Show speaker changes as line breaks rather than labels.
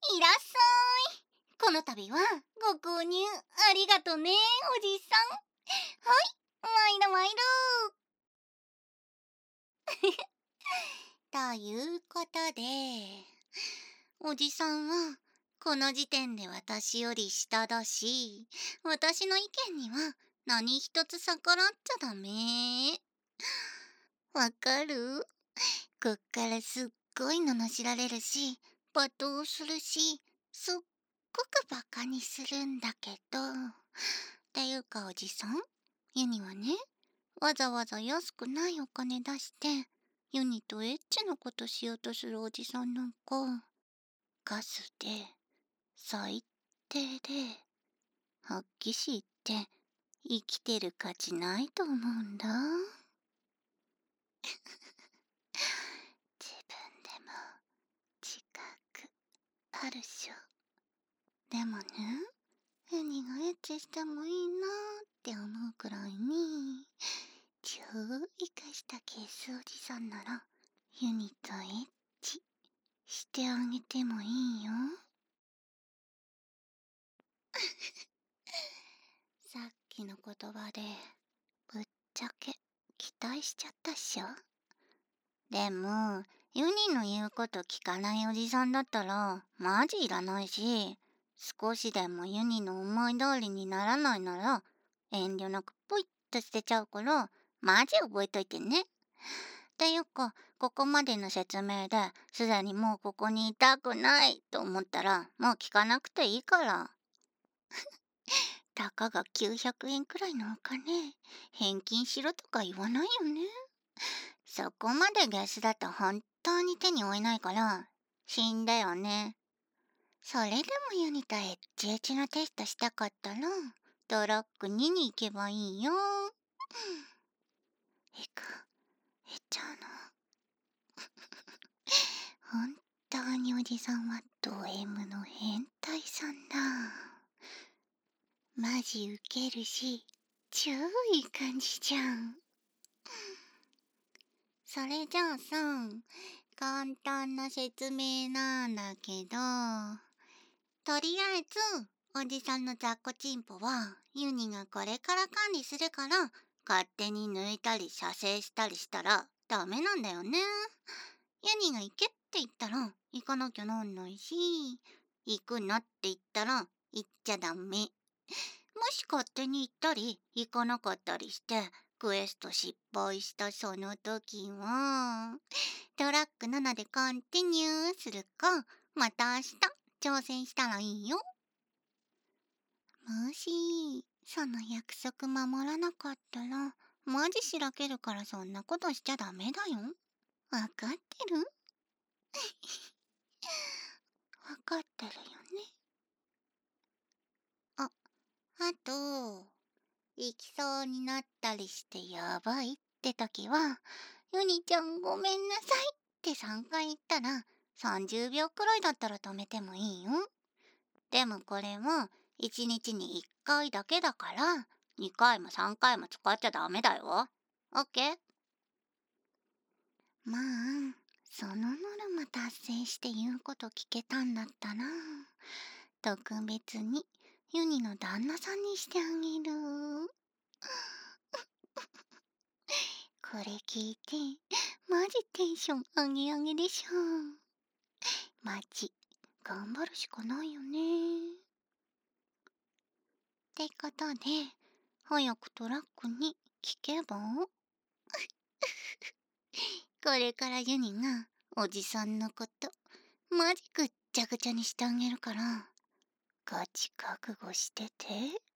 いらっしゃい。この度はご購入ありがとね、おじさん。はい、参る。ということで、おじさんはこの時点で私より下だし、私の意見には何一つ逆らっちゃダメ。わかる？こっからすっごい罵られるし、罵倒するし、すっごくバカにするんだけど。っていうかおじさん、ユニはね、わざわざ安くないお金出して、ユニとエッチなことしようとするおじさんなんか、ガスで、最低で、はっきし言って、生きてる価値ないと思うんだ。自分でも自覚あるっしょ。でもね、ユニがエッチしてもいいなって思うくらいに、超イカしたケースおじさんなら、ユニとエッチしてあげてもいいよ。さっきの言葉で、ぶっちゃけ期待しちゃったっしょ。でも、ユニの言うこと聞かないおじさんだったら、マジいらないし、少しでもユニの思い通りにならないなら、遠慮なくポイッと捨てちゃうから、マジ覚えといてね。っていうか、ここまでの説明で、すでにもうここにいたくないと思ったら、もう聞かなくていいから。たかが900円くらいのお金、返金しろとか言わないよね。そこまでゲスだと本当に手に負えないから、死んだよね。それでもユニとエッチエチのテストしたかったら、ドラッグ2に行けばいいよ。行く？行っちゃうの？本当におじさんはド M の変態さんだ。マジウケるし、超いい感じじゃん。それじゃあさ、簡単な説明なんだけど、とりあえず、おじさんの雑魚チンポは、ユニがこれから管理するから、勝手に抜いたり射精したりしたらダメなんだよね。ユニが行けって言ったら行かなきゃなんないし、行くなって言ったら行っちゃダメ。もし勝手に行ったり行かなかったりしてクエスト失敗したその時は、トラック7でコンティニューするか、また明日挑戦したらいいよ。もし、その約束守らなかったら、マジしらけるからそんなことしちゃダメだよ。わかってる？わかってるよね。あ、あと、行きそうになったりしてやばいって時は、ユニちゃんごめんなさいって3回言ったら、30秒くらいだったら止めてもいいよ。でもこれは1日に1回だけだから、2回も3回も使っちゃダメだよ。オッケー？まあ、そのノルマ達成して言うこと聞けたんだったら、特別にユニの旦那さんにしてあげる。これ聞いて、マジテンション上げ上げでしょ。マジ、頑張るしかないよね。ってことで、早くトラックに聞けば？これからユニがおじさんのことマジぐっちゃぐちゃにしてあげるから、ガチ覚悟してて。